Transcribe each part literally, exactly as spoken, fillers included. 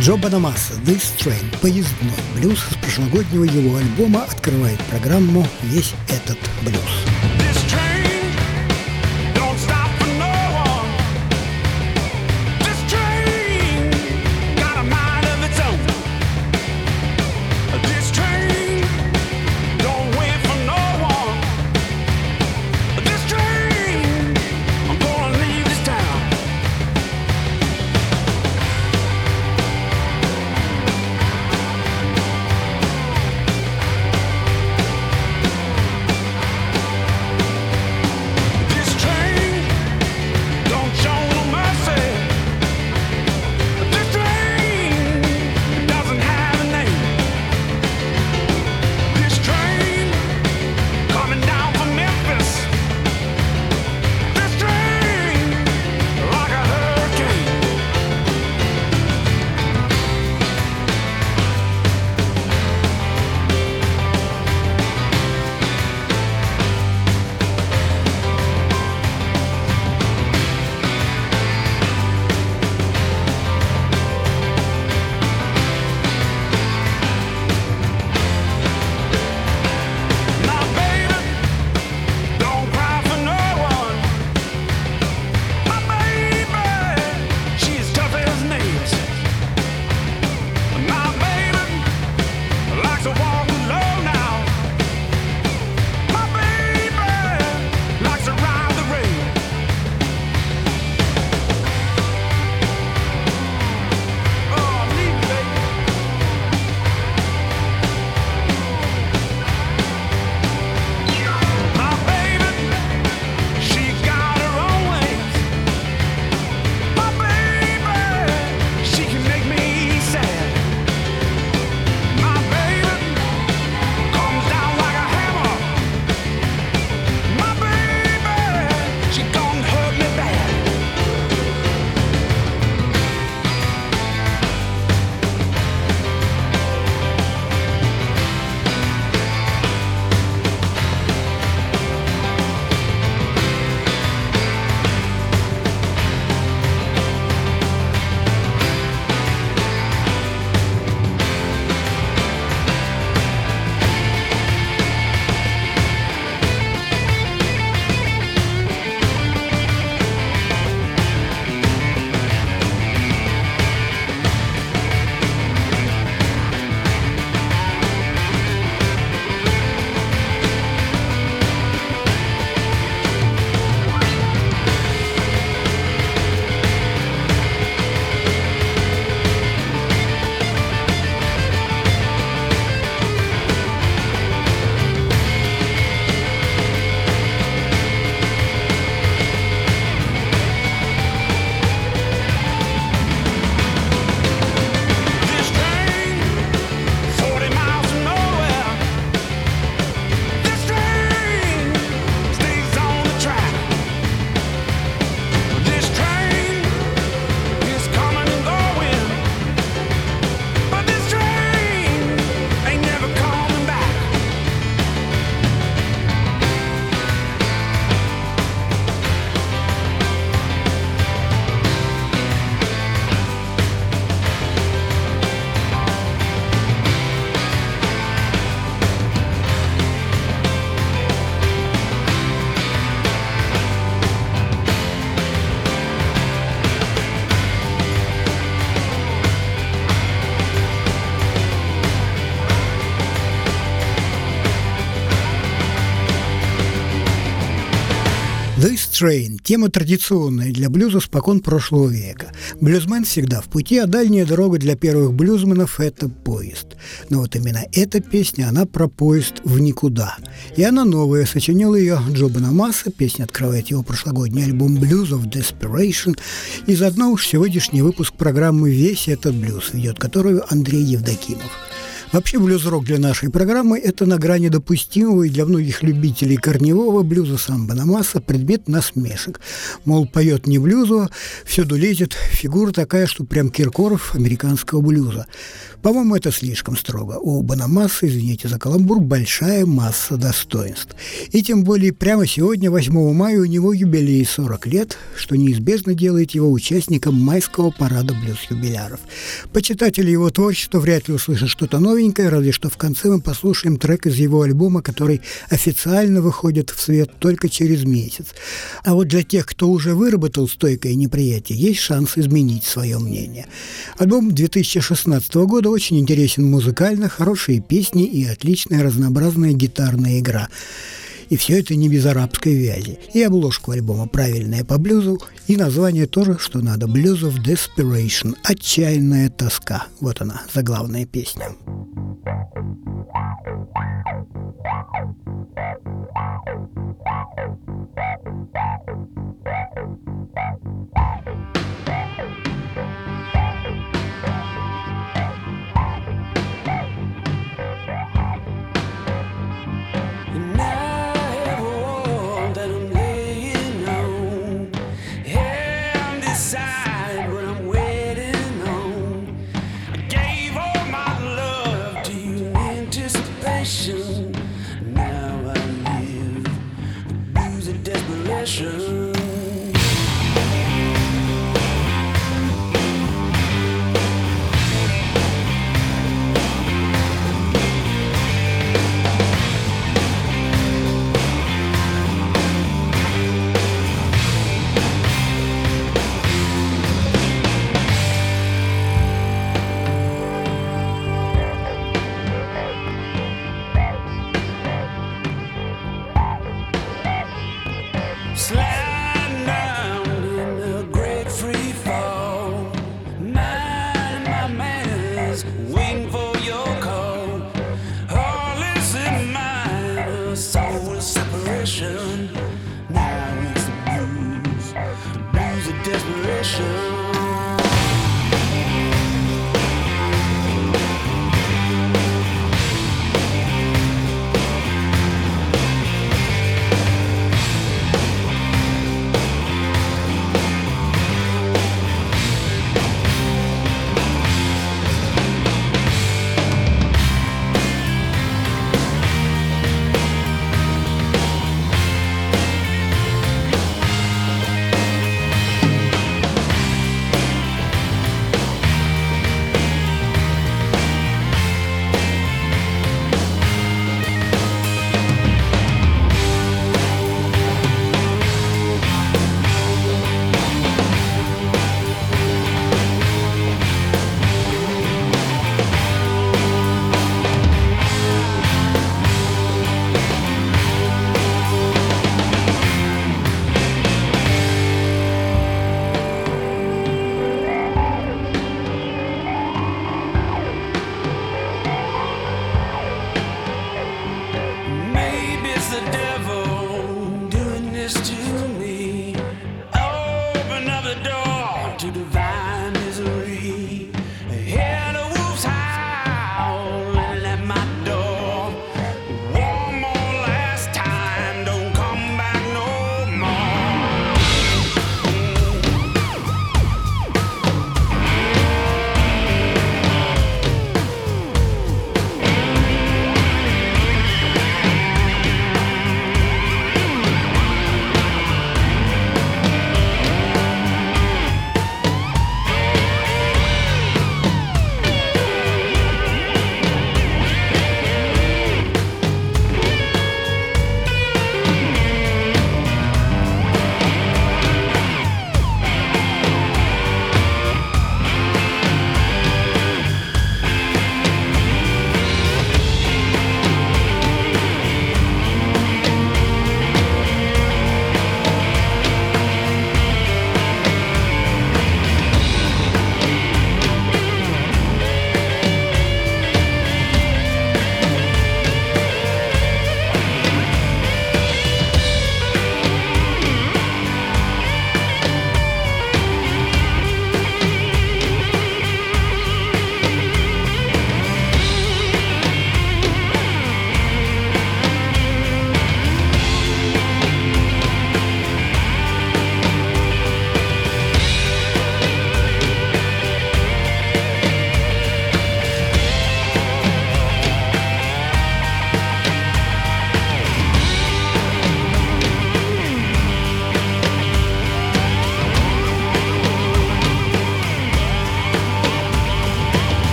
Джо Бонамасса «This Train» – поездной блюз с прошлогоднего его альбома открывает программу «Весь этот блюз». «This Train» – тема традиционная для блюза спокон прошлого века. Блюзмен всегда в пути, а дальняя дорога для первых блюзменов – это поезд. Но вот именно эта песня, она про поезд в никуда. И она новая, сочинил ее Джо Бонамасса, песня открывает его прошлогодний альбом «Blues of Desperation», и заодно уж сегодняшний выпуск программы «Весь этот блюз», ведет которую Андрей Евдокимов. Вообще блюз-рок для нашей программы – это на грани допустимого и для многих любителей корневого блюза самбо-на-масса предмет насмешек. Мол, поет не блюзу, всюду лезет, фигура такая, что прям Киркоров американского блюза. По-моему, это слишком строго. У Бонамассы, извините за каламбур, большая масса достоинств. И тем более прямо сегодня, восьмого мая, у него юбилей сорок лет, что неизбежно делает его участником майского парада блюз-юбиляров. Почитатели его творчества вряд ли услышат что-то новенькое, разве что в конце мы послушаем трек из его альбома, который официально выходит в свет только через месяц. А вот для тех, кто уже выработал стойкое неприятие, есть шанс изменить свое мнение. Альбом две тысячи шестнадцатого года очень интересен музыкально, хорошие песни и отличная разнообразная гитарная игра. И все это не без арабской вязи. И обложку альбома правильная по блюзу, и название тоже, что надо. Blues of Desperation. Отчаянная тоска. Вот она, заглавная песня. Now I live the blues of desperation. Slide down in a great free fall. Mind my manners, waiting for your call. All is in mind, a soul separation. Now it's the blues, the blues of desperation.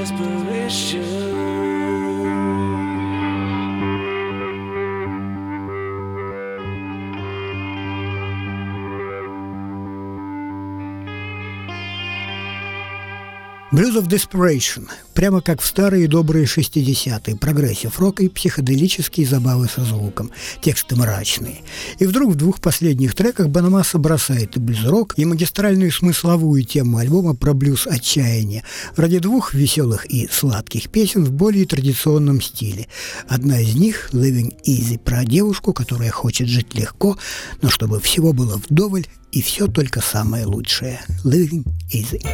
desperation. Blues of Desperation, прямо как в старые добрые шестидесятые, прогрессив-рок и психоделические забавы со звуком, тексты мрачные. И вдруг в двух последних треках Бонамасса бросает и блюз-рок, и магистральную смысловую тему альбома про блюз отчаяния ради двух веселых и сладких песен в более традиционном стиле. Одна из них, Living Easy, про девушку, которая хочет жить легко, но чтобы всего было вдоволь и все только самое лучшее. Living Easy.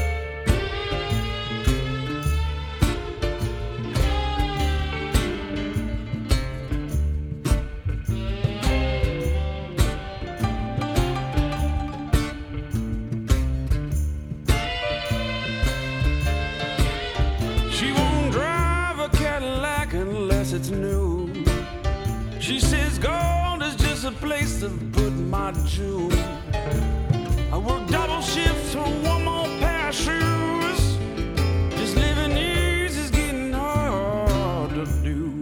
It's new. She says gold is just a place to put my jewels. I work double shifts for one more pair of shoes. Just living easy is getting hard to do.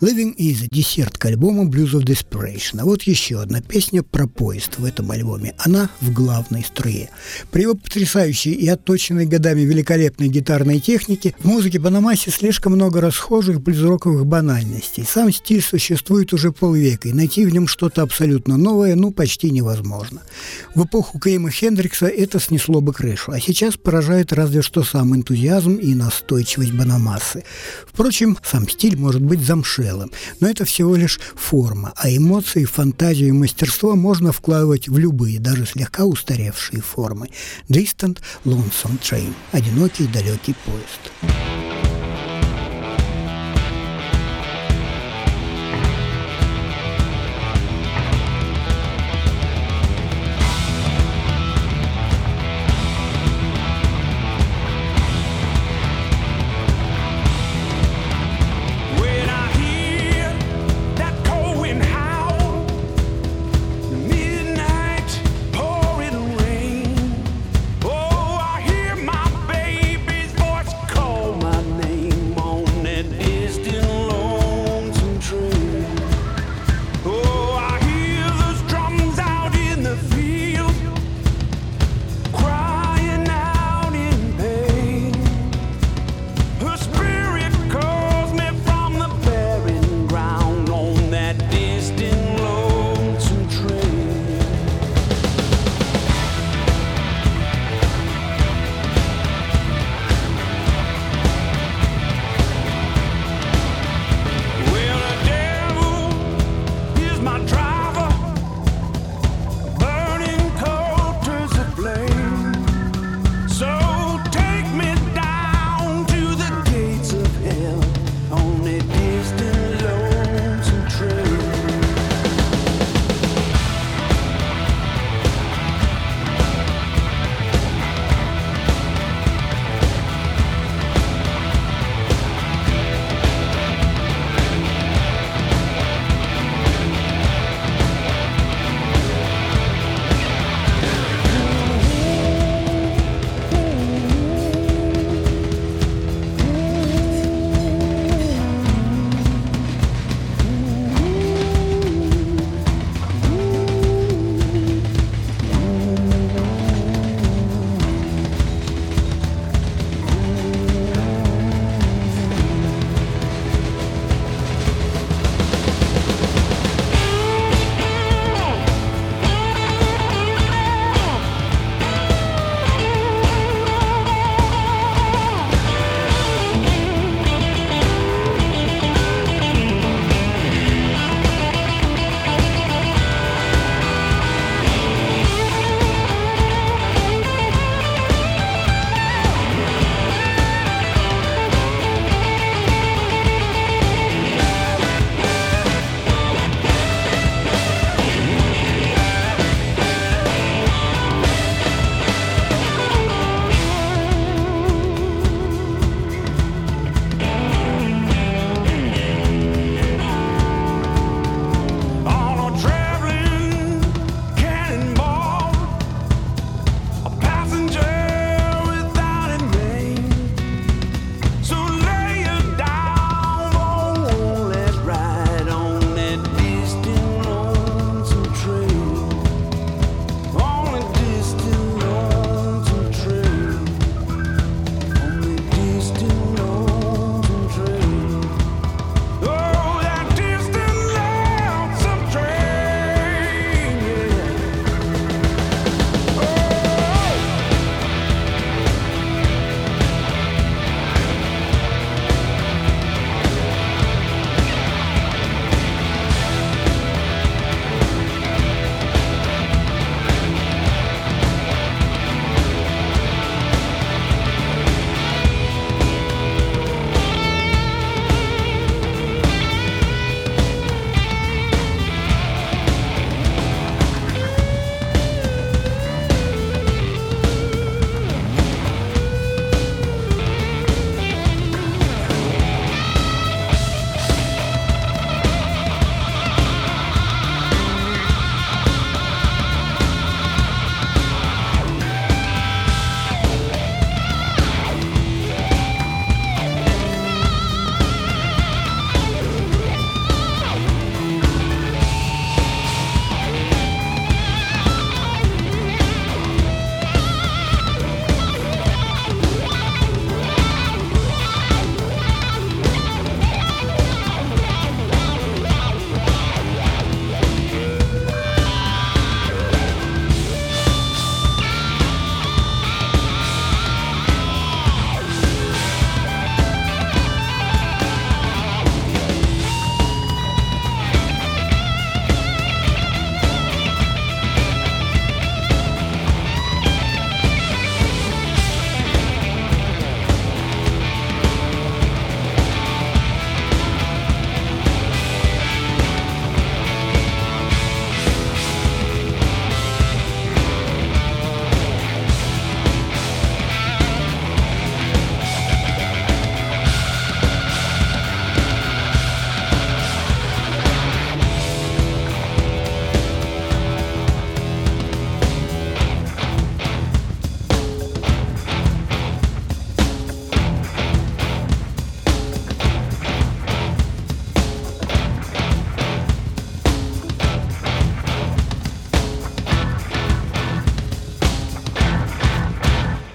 Living Easy – десерт к альбому Blues of Desperation. А вот еще одна песня про поезд в этом альбоме. Она в главной струе. При его потрясающей и отточенной годами великолепной гитарной технике в музыке Банамаси слишком много расхожих блюз-роковых банальностей. Сам стиль существует уже полвека, и найти в нем что-то абсолютно новое ну почти невозможно. В эпоху Кейма Хендрикса это снесло бы крышу, а сейчас поражает разве что сам энтузиазм и настойчивость Банамасы. Впрочем, сам стиль может быть замшелым. Но это всего лишь форма, а эмоции, фантазию и мастерство можно вкладывать в любые, даже слегка устаревшие формы. Distant Lonesome Train – одинокий далекий поезд. Oh, I hear my baby's voice call my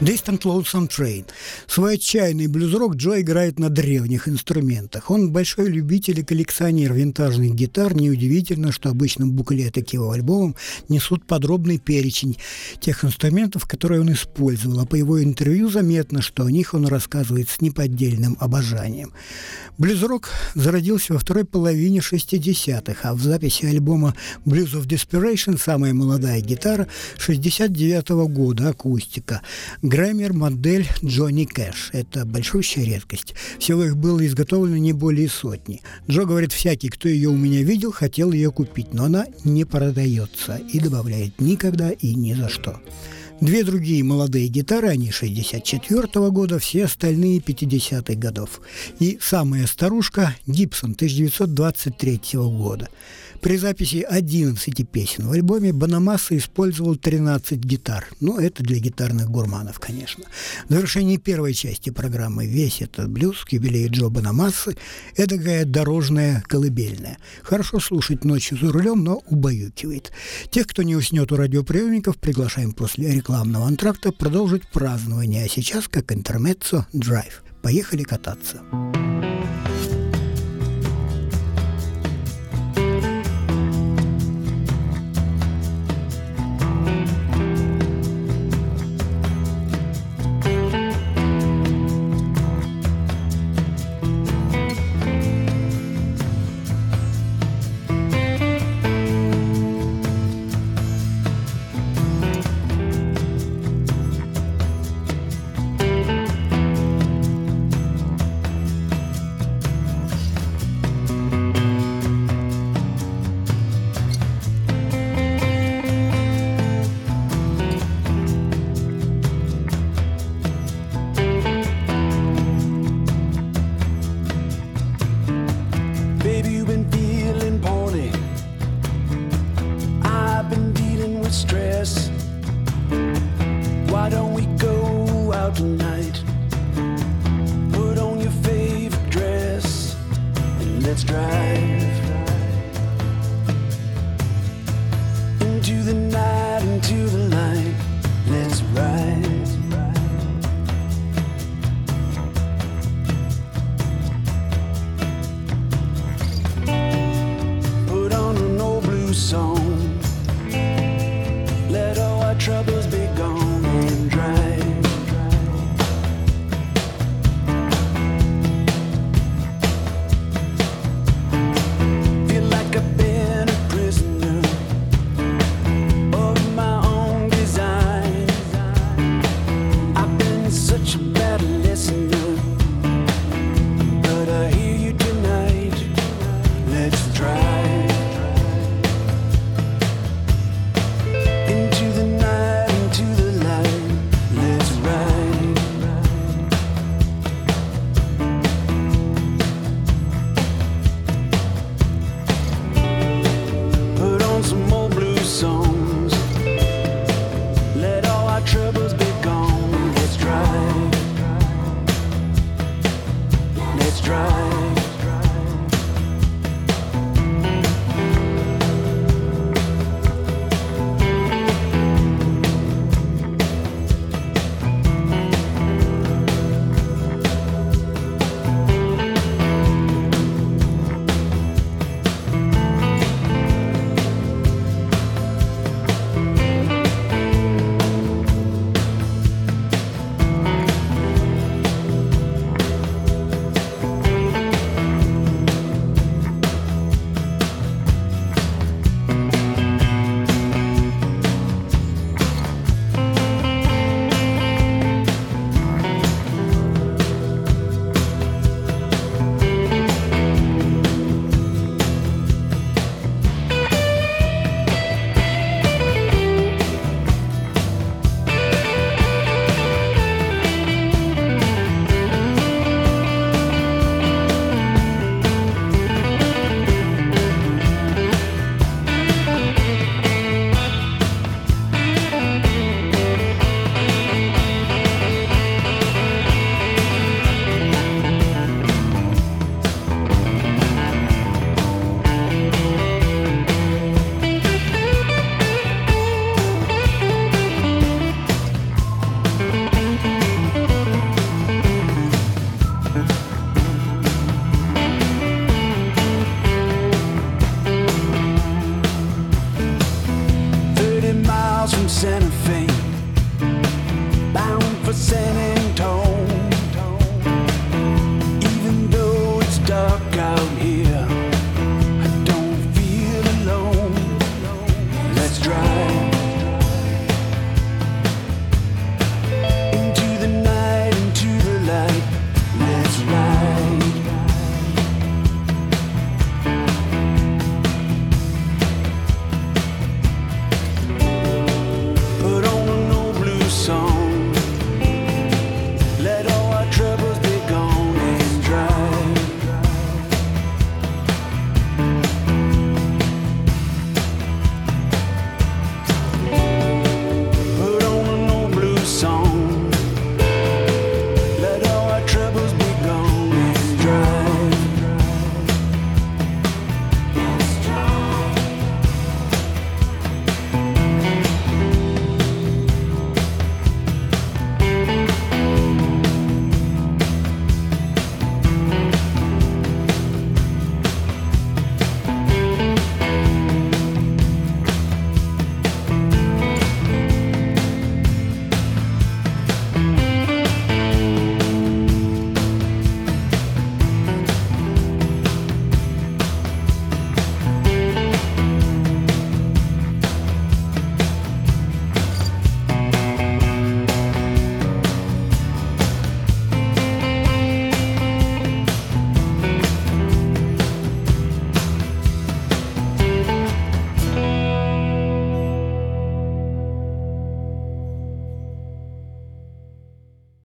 Distant Lonesome Train. Свой отчаянный блюз-рок Джо играет на древних инструментах. Он большой любитель и коллекционер винтажных гитар. Неудивительно, что обычно буклеты к его альбомам несут подробный перечень тех инструментов, которые он использовал. А по его интервью заметно, что о них он рассказывает с неподдельным обожанием. Блюз-рок зародился во второй половине шестидесятых, а в записи альбома Blues of Desperation «Самая молодая гитара» шестьдесят девятого года, акустика. Грэмер модель Джонни Кэш. Это большущая редкость. Всего их было изготовлено не более сотни. Джо говорит, всякий, кто ее у меня видел, хотел ее купить, но она не продается. И добавляет, никогда и ни за что. Две другие молодые гитары, они шестьдесят четвёртого года, все остальные пятидесятых годов. И самая старушка Гибсон тысяча девятьсот двадцать третьего года. При записи одиннадцати песен в альбоме Бонамасса использовал тринадцать гитар. Ну, это для гитарных гурманов, конечно. В завершении первой части программы «Весь этот блюз» к юбилею Джо Бонамассы – эдакая дорожная колыбельная. Хорошо слушать ночью за рулем, но убаюкивает. Тех, кто не уснет у радиоприемников, приглашаем после рекламного антракта продолжить празднование. А сейчас, как интермеццо, драйв. Поехали кататься. Let's drive. Santa Fe.